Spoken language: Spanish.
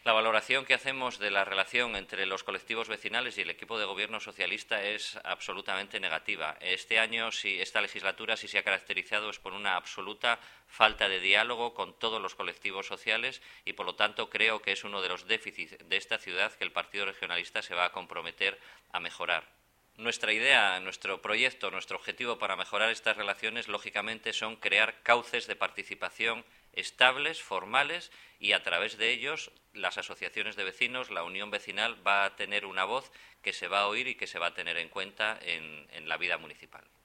La valoración que hacemos de la relación entre los colectivos vecinales y el equipo de gobierno socialista es absolutamente negativa. Este año, esta legislatura, sí se ha caracterizado por una absoluta falta de diálogo con todos los colectivos sociales y, por lo tanto, creo que es uno de los déficits de esta ciudad que el Partido Regionalista se va a comprometer a mejorar. Nuestra idea, nuestro proyecto, nuestro objetivo para mejorar estas relaciones, lógicamente, son crear cauces de participación estables, formales, y a través de ellos las asociaciones de vecinos, la unión vecinal, va a tener una voz que se va a oír y que se va a tener en cuenta en la vida municipal.